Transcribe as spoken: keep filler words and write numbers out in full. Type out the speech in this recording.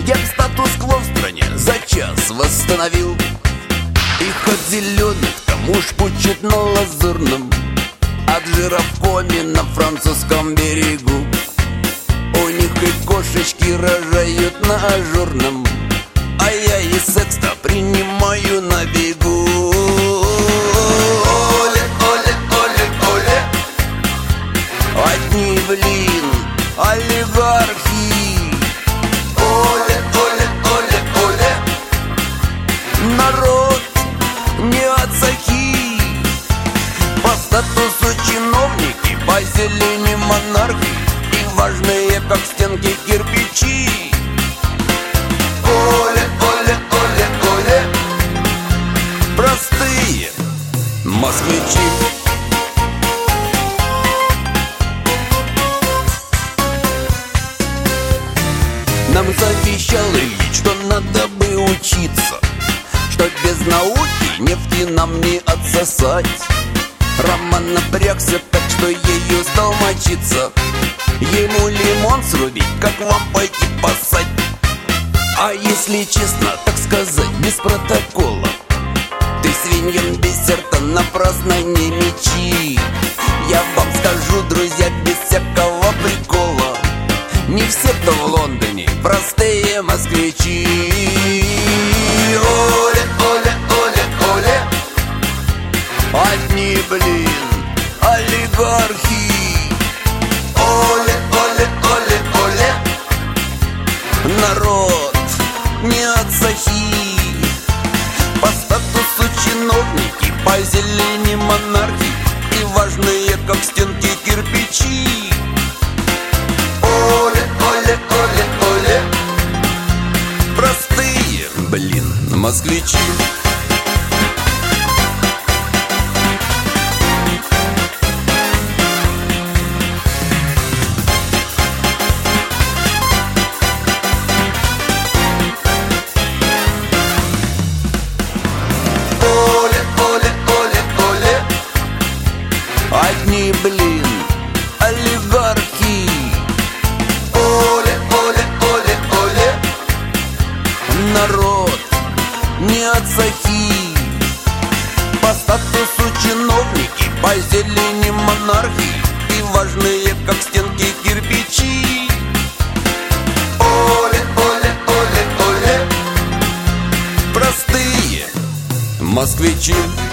Я б статус-кво в стране за час восстановил. Их от зеленых там уж пучит на лазурном, от жира в коме на французском берегу. У них и кошечки рожают на ажурном, а я и секс-то принимаю на бегу. Оле, оле, оле, оле, одни, блин, олигархи. Оле, оле, оле, оле, народ не отсохи. По статусу чиновники, по зелени монархи, и важные, как стенки, кирпичи. Оле, оле, оле, оле, простые москвичи. Нам завещал Ильич, что надо бы учиться, что без науки нефти нам не отсосать. Роман напрягся так, что ею стал мочиться. Ему лимон срубить, как вам пойти поссать? А если честно, так сказать, без протокола, ты свиньям бисер-то напрасно не мечи. Я вам скажу, друзья, без всякого прикола, не все, кто в Лондоне, простые москвичи. Оле, оле, оле, оле, одни, блин, олигархи. Оле, оле, оле, оле, народ не отсохи. По статусу чиновники, по зелени монархи, и важные, как стенки, кирпичи. Оле, оле, оле, оле, простые, блин, москвичи. Одни, блин, олигархи. Оле, оле, оле, оле, народ не отсохи. По статусу чиновники, по зелени монархи, и важные, как стенки, кирпичи. Оле, оле, оле, оле, простые москвичи.